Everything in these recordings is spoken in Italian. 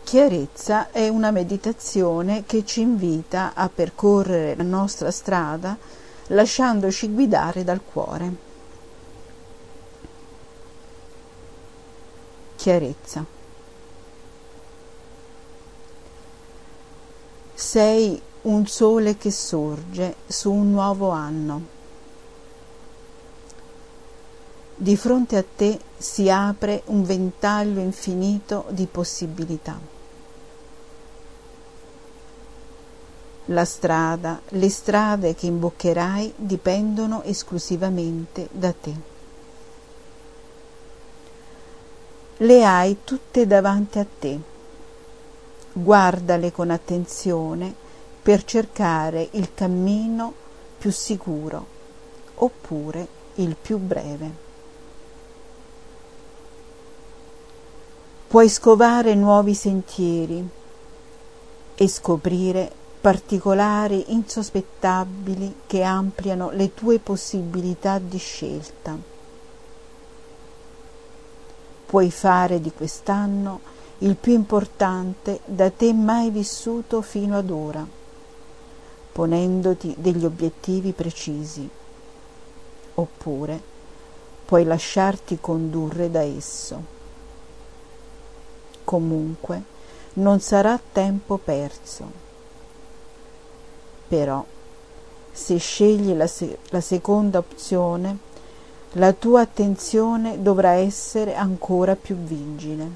Chiarezza è una meditazione che ci invita a percorrere la nostra strada lasciandoci guidare dal cuore. Chiarezza. Sei un sole che sorge su un nuovo anno. Di fronte a te si apre un ventaglio infinito di possibilità. La strada, le strade che imboccherai dipendono esclusivamente da te. Le hai tutte davanti a te. Guardale con attenzione per cercare il cammino più sicuro oppure il più breve. Puoi scovare nuovi sentieri e scoprire particolari insospettabili che ampliano le tue possibilità di scelta. Puoi fare di quest'anno il più importante da te mai vissuto fino ad ora, ponendoti degli obiettivi precisi, oppure puoi lasciarti condurre da esso. Comunque non sarà tempo perso. Però, se scegli la seconda opzione, la tua attenzione dovrà essere ancora più vigile.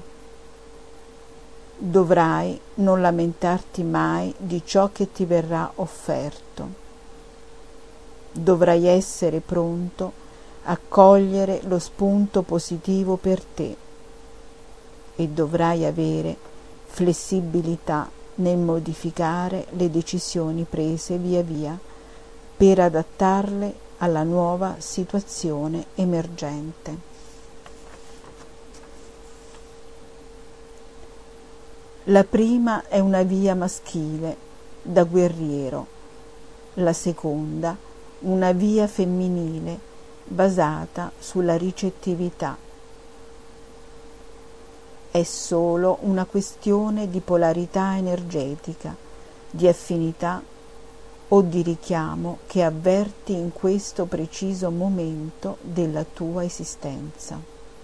Dovrai non lamentarti mai di ciò che ti verrà offerto. Dovrai essere pronto a cogliere lo spunto positivo per te e dovrai avere flessibilità nel modificare le decisioni prese via via per adattarle alla nuova situazione emergente. La prima è una via maschile, da guerriero, la seconda una via femminile, basata sulla ricettività. È solo una questione di polarità energetica, di affinità o di richiamo che avverti in questo preciso momento della tua esistenza.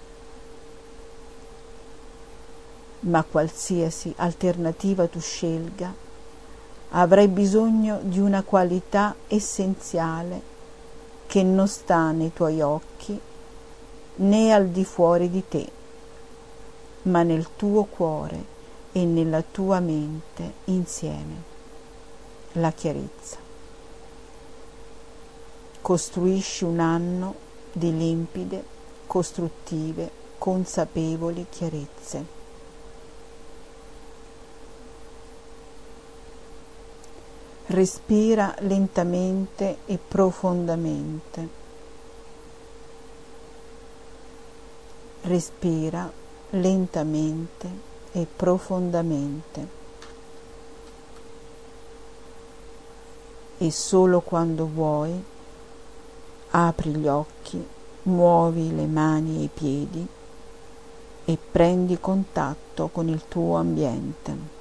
Ma qualsiasi alternativa tu scelga, avrai bisogno di una qualità essenziale che non sta nei tuoi occhi né al di fuori di te, ma nel tuo cuore e nella tua mente insieme: la chiarezza. Costruisci un anno di limpide, costruttive, consapevoli chiarezze. Respira lentamente e profondamente. Respira lentamente e profondamente, e solo quando vuoi apri gli occhi, muovi le mani e i piedi e prendi contatto con il tuo ambiente.